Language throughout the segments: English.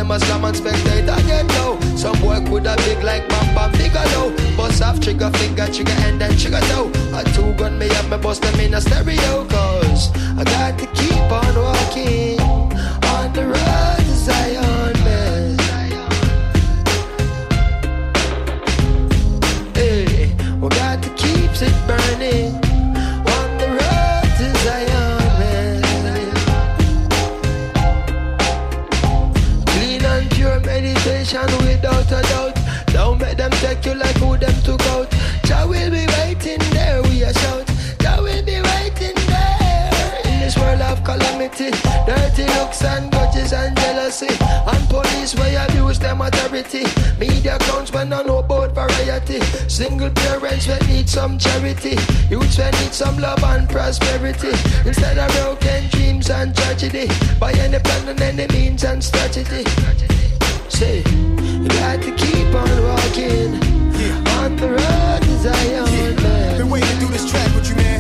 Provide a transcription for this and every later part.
them a slam and spectator get low. Some boy coulda big like Bam Bam Bigelow. Bust off trigger finger, trigger end and trigger toe. A two gun me up, me bust them in a stereo. Cause I got to keep on walking on the road to Zion, man. Hey, we got to keep it burning on the road to Zion, man. Clean and pure meditation without a doubt. Don't make them take you like who them took out. Jah will be waiting there, we a shout. Jah will be waiting there. In this world of calamity, dirty looks and grudges and jealousy, and police where abuse them authority. Media clowns when I know about variety. Single parents when need some charity. Youths when need some love and prosperity. Instead of broken dreams and tragedy, by any plan and any means and strategy. Say, you got to keep on walking on the road to Zion, man. Been waiting to do this track with you, man.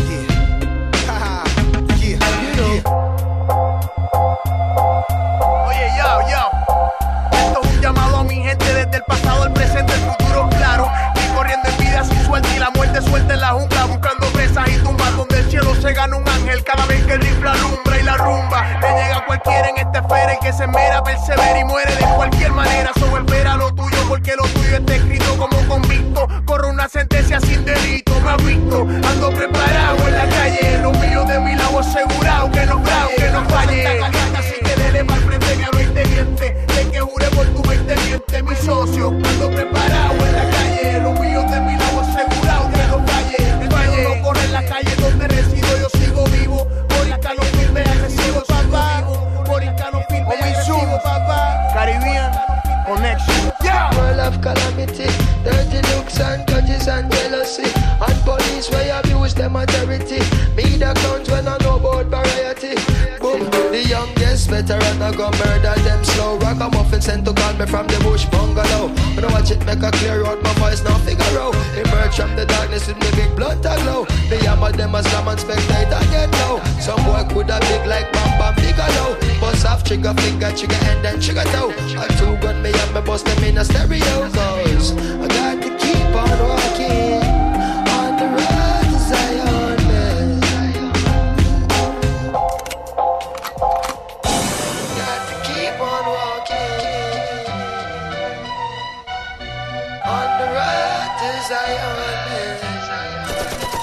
Oye, yo. Esto es un llamado a mi gente desde el pasado, el presente, el futuro, claro. Y corriendo en vida sin suerte y la muerte suelta en la jungla, buscando presas y tumbas donde el cielo se gana un ángel cada vez que el rifle alumbra y la rumba. Le llega a cualquiera en esta esfera y que se mera, persevera y muere de cualquier manera. Solo espera lo tuyo porque lo tuyo está escrito como convicto. Corro una sentencia sin delito, me ha visto. Ando preparado en la calle, los míos de mi lado asegurado que no falle, que no falle. Así que dele para el frente mi a 20 dientes, de que jure por tu 20 dientes, mi socio. Ando preparado en la calle, los míos de mi lado asegurado que no falle. El mío no corre en la calle donde resido, yo sigo vivo. Por Incano firme agresivo, papá. Por Incano firme agresivo, papá. Caribbean Connection. Yeah. World of calamity, dirty looks and grudges and jealousy, and police where abuse them authority. Media clowns when I know about variety. Boom, the youngest veteran I go murder them slow. Ragamuffin sent to call me from the bush bungalow. When I watch it make a clear out, my voice now figure out. Emerge from the darkness with me big blood to glow. The hammer them a slam and spectator get low. Some boy coulda big like Bam Bam Bigelow. Bust off trigger finger, trigger end and trigger toe. A two gun me up, me bust them in a stereo. Cause I got to keep on walking on the road to Zion, man. Got to keep on walking on the road to Zion, man.